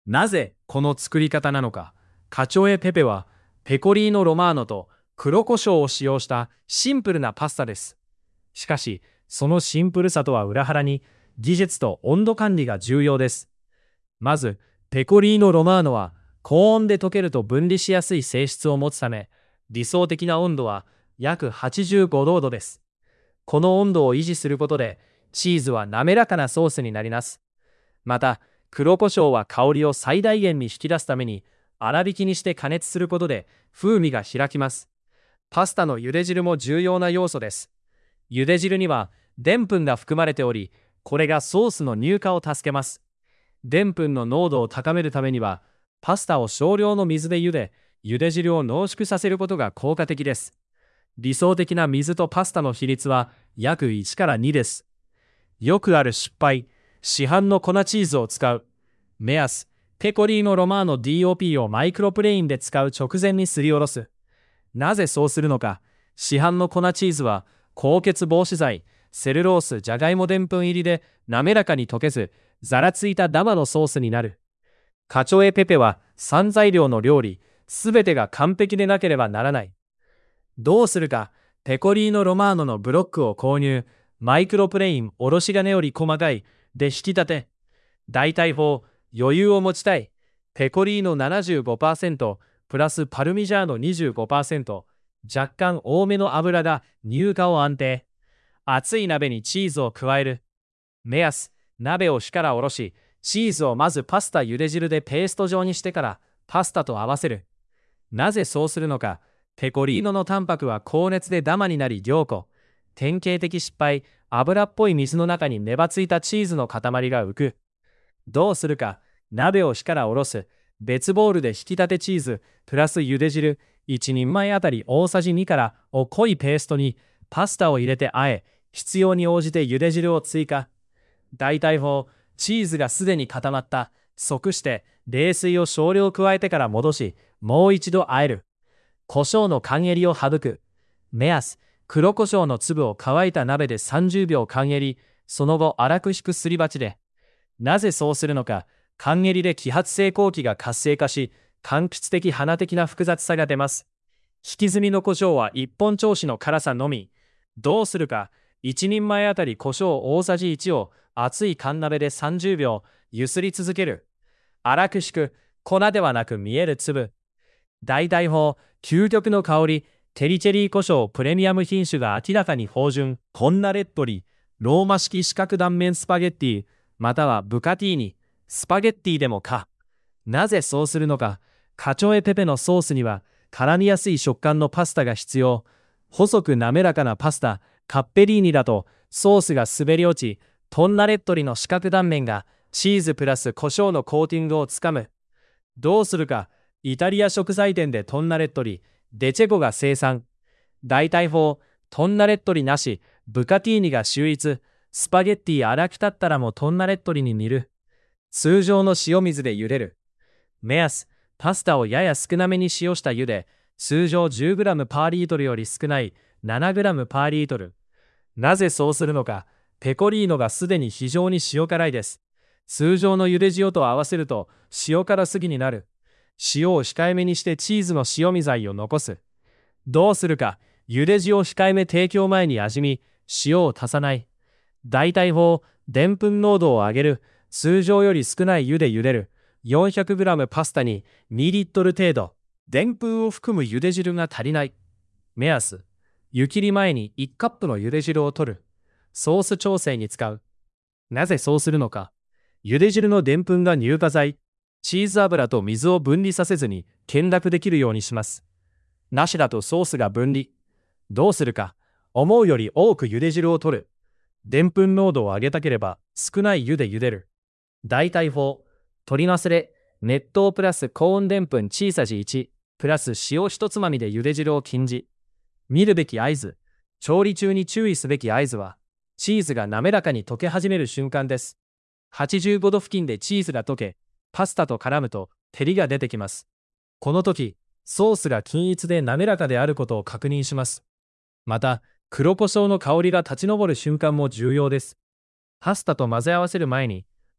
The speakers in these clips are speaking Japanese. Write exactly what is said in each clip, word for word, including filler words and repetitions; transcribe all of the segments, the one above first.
なぜこの作り方なのか。カチョエペペはペコリーノロマーノと黒胡椒を使用したシンプルなパスタです。しかし、そのシンプルさとは裏腹に技術と温度管理が重要です。まず、ペコリーノロマーノは高温で溶けると分離しやすい性質を持つため、理想的な温度は約はちじゅうごどです。この温度を維持することで、チーズは滑らかなソースになります。また、黒胡椒は香りを最大限に引き出すために、粗挽きにして加熱することで風味が開きます。パスタの茹で汁も重要な要素です。茹で汁にはでんぷんが含まれており、これがソースの乳化を助けます。でんぷんの濃度を高めるためには、パスタを少量の水で茹で、茹で汁を濃縮させることが効果的です。理想的な水とパスタの比率は約いちからにです。よくある失敗、市販の粉チーズを使う。目安、ペコリーノロマーノ ディーオーピー をマイクロプレインで使う直前にすりおろす。なぜそうするのか。市販の粉チーズは高血防止剤、セルロース、じゃがいもでんぷん入りで滑らかに溶けず、ざらついたダマのソースになる。カチョエペペはさん材料の料理、すべてが完璧でなければならない。どうするか。ペコリーノロマーノのブロックを購入。マイクロプレイン、おろし金より細かい。で引き立て。代替法、余裕を持ちたい。ペコリーノ ななじゅうごパーセント、プラスパルミジャーノ にじゅうごパーセント、若干多めの油が乳化を安定。熱い鍋にチーズを加える。目安、鍋を火から下ろし、チーズをまずパスタ茹で汁でペースト状にしてからパスタと合わせる。なぜそうするのか。ペコリーノのタンパクは高熱でダマになり凝固。典型的失敗、油っぽい水の中に粘ついたチーズの塊が浮く。どうするか。鍋を火から下ろす。別ボウルで引き立てチーズ、プラス茹で汁、いちにんまえあたり大さじにからを濃いペーストに、パスタを入れて和え、必要に応じて茹で汁を追加。代替法、チーズがすでに固まった。即して冷水を少量加えてから戻し、もう一度和える。胡椒の缶練りを省く。目安、黒胡椒の粒を乾いた鍋でさんじゅうびょう缶練り、その後粗く引くすり鉢で。なぜそうするのか。缶練りで揮発性酵気が活性化し、柑橘的花的な複雑さが出ます。引き済みの胡椒は一本調子の辛さのみ。どうするか。いちにんまえあたり胡椒大さじいちを熱い缶鍋でさんじゅうびょうゆすり続ける。粗く引く。粉ではなく見える粒。代替法、究極の香り、テリチェリー胡椒プレミアム品種が明らかに芳醇、トンナレットリ、ローマ式四角断面スパゲッティ、またはブカティーニ、スパゲッティでもか。なぜそうするのか。カチョエペペのソースには絡みやすい食感のパスタが必要。細く滑らかなパスタ、カッペリーニだとソースが滑り落ち、トンナレットリの四角断面がチーズプラス胡椒のコーティングをつかむ。どうするか。イタリア食材店でトンナレットリ、デチェコが生産。代替法、トンナレットリなし、ブカティーニが秀逸。スパゲッティ粗く立ったらもトンナレットリに煮る。通常の塩水で茹でる。目安、パスタをやや少なめに塩した湯で、通常 じゅうグラム パーリートルより少ない ななグラム パーリートル。なぜそうするのか。ペコリーノがすでに非常に塩辛いです。通常の茹で塩と合わせると塩辛すぎになる。塩を控えめにしてチーズの塩味剤を残す。どうするか。茹で塩控えめ提供前に味見、塩を足さない。代替法、でんぷん濃度を上げる。通常より少ない湯で茹でる。よんひゃくグラム パスタににリットル程度。でんぷんを含む茹で汁が足りない。目安、湯切り前にいちカップの茹で汁を取る。ソース調整に使う。なぜそうするのか。茹で汁のでんぷんが乳化剤、チーズ油と水を分離させずに見学できるようにします。なしだとソースが分離。どうするか。思うより多く茹で汁を取る。でんぷん濃度を上げたければ少ない湯で茹でる。代替法、取り忘れ、熱湯プラス高温でんぷん小さじいち、プラス塩一つまみで茹で汁を禁じ。見るべき合図、調理中に注意すべき合図は、チーズが滑らかに溶け始める瞬間です。はちじゅうごど付近でチーズが溶け、パスタと絡むと照りが出てきます。この時、ソースが均一で滑らかであることを確認します。また、黒胡椒の香りが立ち上る瞬間も重要です。パスタと混ぜ合わせる前に、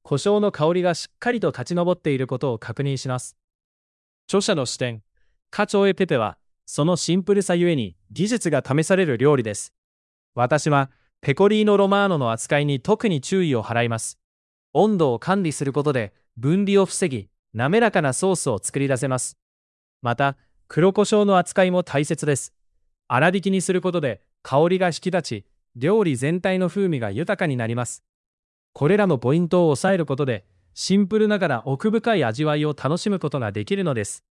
胡椒の香りがしっかりと立ち上っていることを確認します。著者の視点、カチョエペペは、そのシンプルさゆえに技術が試される料理です。私は、ペコリーノ・ロマーノの扱いに特に注意を払います。温度を管理することで分離を防ぎ、滑らかなソースを作り出せます。また、黒胡椒の扱いも大切です。粗挽きにすることで香りが引き立ち、料理全体の風味が豊かになります。これらのポイントを抑えることで、シンプルながら奥深い味わいを楽しむことができるのです。